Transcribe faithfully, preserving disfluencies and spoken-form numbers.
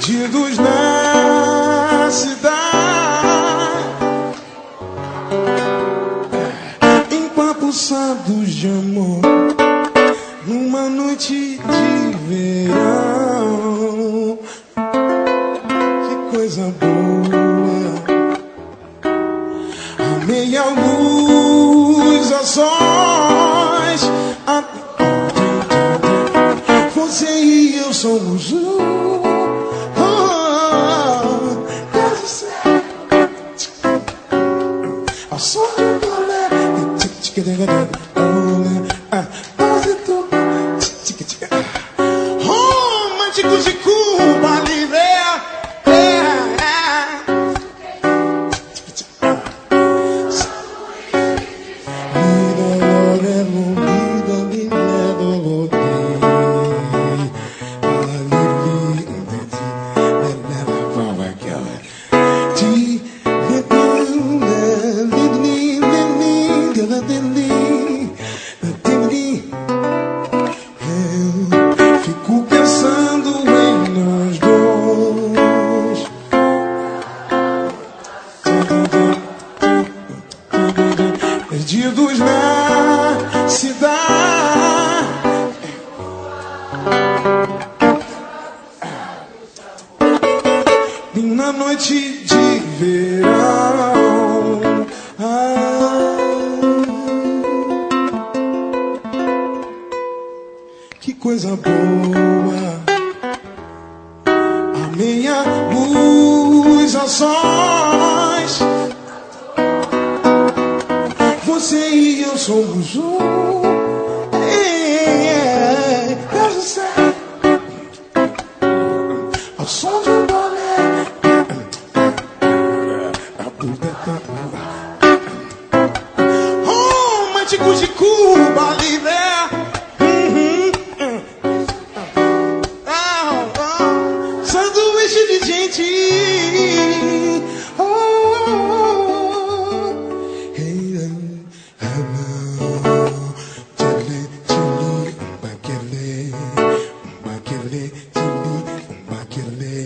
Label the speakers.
Speaker 1: Perdidos na cidade, empapuçados de amor, numa noite de verão. Que coisa boa, a meia luz, a sós, a... você e eu somos um. Românticos de Cuba Libre. Fico pensando em nós dois, perdidos na cidade, na noite de verão. Ah, que coisa boa, a meia luz, a sós, você e eu somos um. É, Deus do céu, ao som de um bolé, românticos de Cuba Libre. Sanduíche de gente. Oh, oh, oh. Hey, hello. Tele, tele, baquele, baquele, tele, baquele.